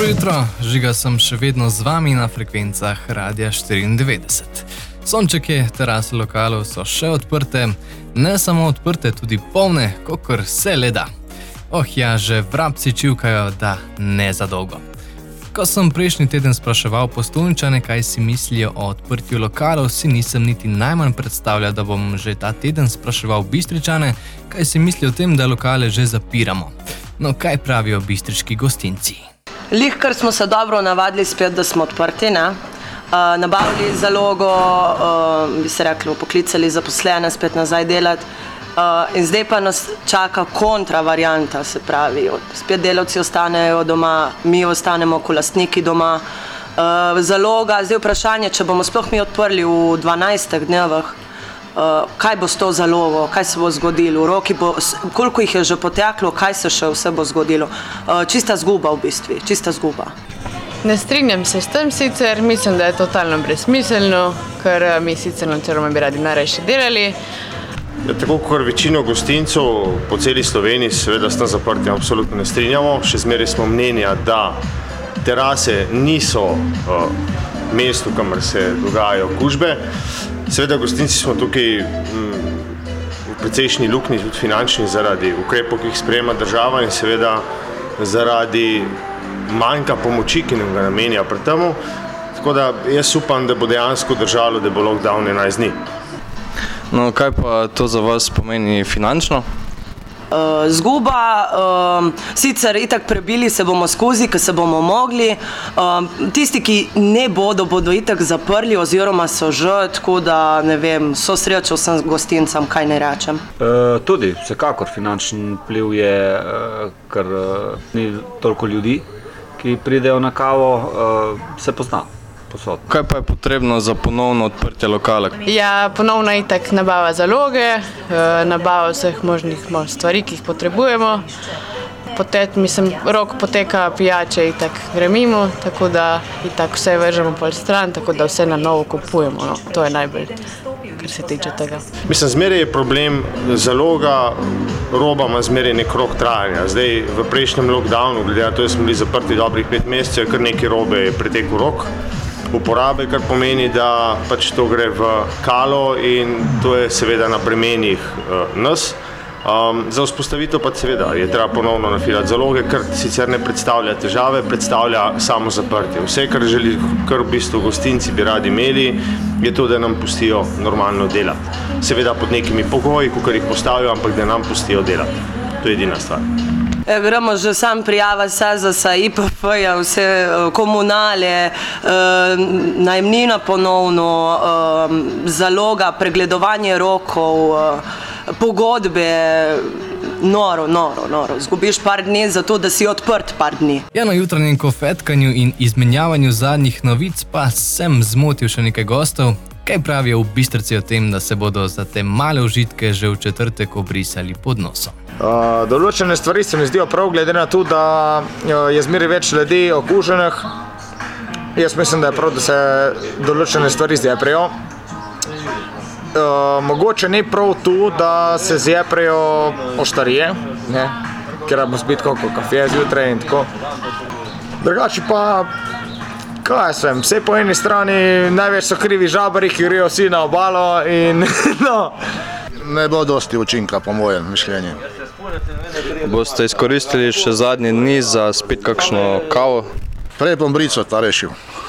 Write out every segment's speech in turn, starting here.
Dobro jutro, Žiga sem še vedno z vami na frekvencah Radia 94. Sončeke, terase lokalov so še odprte, ne samo odprte, tudi polne, kakor se le da. Ja, že vrabci čivkajo, da ne za dolgo. Ko sem prejšnji teden spraševal Postojnčane, kaj si mislijo o odprtju lokalov, si nisem niti najmanj predstavljal, da bom že ta teden spraševal Bistričane, kaj si mislijo o tem, da lokale že zapiramo. No, kaj pravijo bistriški gostinci? Ker smo se dobro navadili spet, da smo odprti, ne? Nabavili zalogo, bi se rekli, poklicali zaposlene spet nazaj delati. In zdaj pa nas čaka kontra varianta, se pravi, spet delavci ostanejo doma, mi ostanemo kot lastniki doma. Zaloga, zdaj vprašanje, če bomo sploh mi odprli v 12 dnevih, kaj bo s to zalogo, kaj se bo zgodilo, koliko jih je že poteklo, kaj se še vse bo zgodilo. Čista zguba v bistvu, čista zguba. Ne strinjam se s tem sicer, mislim, da je totalno brezsmiselno, ker mi sicer načeloma bi radi najrajši delali. Tako kot večino gostincev po celi Sloveniji, seveda s tem zaprtjem absolutno ne strinjamo. Še zmeraj smo mnenja, da terase niso mesto, kamor se dogajajo okužbe. Seveda gostinci smo tukaj v precejšnji luknji, tudi finančni, zaradi ukrepov, ki jih sprejema država in seveda zaradi manjka pomoči, ki nam ga namenja pri temu. Tako da jaz upam, da bo dejansko držalo, da bo lockdown 11 dni. No, kaj pa to za vas pomeni finančno? Zguba, sicer itak prebili se bomo skozi, ker se bomo mogli. Tisti, ki ne bodo itak zaprli oziroma so že, tako da ne vem, so srečo vsem gostincem, kaj ne rečem. Tudi, vsekakor finančni vpliv je, ker ni toliko ljudi, ki pridejo na kavo, se pozna. Posod. Kaj pa je potrebno za ponovno odprtje lokala? Ja, ponovno itak nabava zaloge, nabava vseh možnih stvari, ki jih potrebujemo. Rok poteka pijače itak gre mimo, tako da itak vse vržemo pol stran, tako da vse na novo kupujemo. No, to je najbolj, kar se tiče tega. Mislim, zmeraj je problem zaloga, roba ima zmeraj nek rok trajanja. Zdaj, v prejšnjem lockdownu, glede na to, da smo bili zaprti dobrih 5 mesecev, kar nekaj robe je pretekel rok uporabe, kar pomeni, da pač to gre v kalo in to je seveda na bremenih nas. Za vzpostavitev pa seveda je treba ponovno nafilati zaloge, kar sicer ne predstavlja težave, predstavlja samo zaprtje. Vse, kar v bistvu gostinci bi radi imeli, je to, da nam pustijo normalno delati. Seveda pod nekimi pogoji, kakor jih postavijo, ampak da nam pustijo delati. To je edina stvar. Gremo že sam prijava SEZAS-a, IPF-ja, vse komunale, najemnina ponovno, zaloga, pregledovanje rokov, pogodbe, noro. Zgubiš par dni za to, da si odprt par dni. Ja, na jutranjem kofetkanju in izmenjavanju zadnjih novic pa sem zmotil še nekaj gostov. Kaj pravijo v Bistrici o tem, da se bodo za te male užitke že v četrtek obrisali pod nosom? Določene stvari se mi zdijo prav, glede na to, da je zmeraj več ljudi okuženih. Jaz mislim, da je prav, da se določene stvari zjeprejo. Mogoče ni prav to, da se zjeprejo oštarije, ker bo spet kako kafe zjutraj in tako. Drugače pa, kaj jaz vem, vse po eni strani največ so krivi žabari, ki grejo vsi na obalo in no. Ne bo dosti učinka, po mojem mišljenju. Boste izkoristili še zadnji dni za spet kakšno kavo? Prej bom brico ta rešil.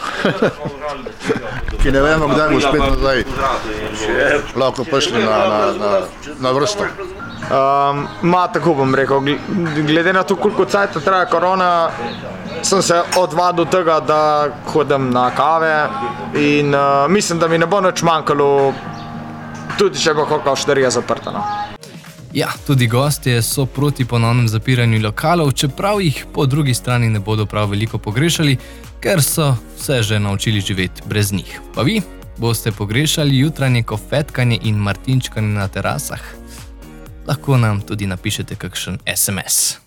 Ki ne vemo, kdaj bo spet nazaj. Lahko prišli na vrsto. Tako bom rekel, glede na to, koliko cajta traja korona, sem se odvadil tega, da hodim na kave in mislim, da mi ne bo nič manjkalo, tudi če bo kakšna oštarija zaprta. Ja, tudi gostje so proti ponovnem zapiranju lokalov, čeprav jih po drugi strani ne bodo prav veliko pogrešali, ker so se že naučili živeti brez njih. Pa vi boste pogrešali jutranje kofetkanje in martinčkanje na terasah? Lahko nam tudi napišete kakšen SMS.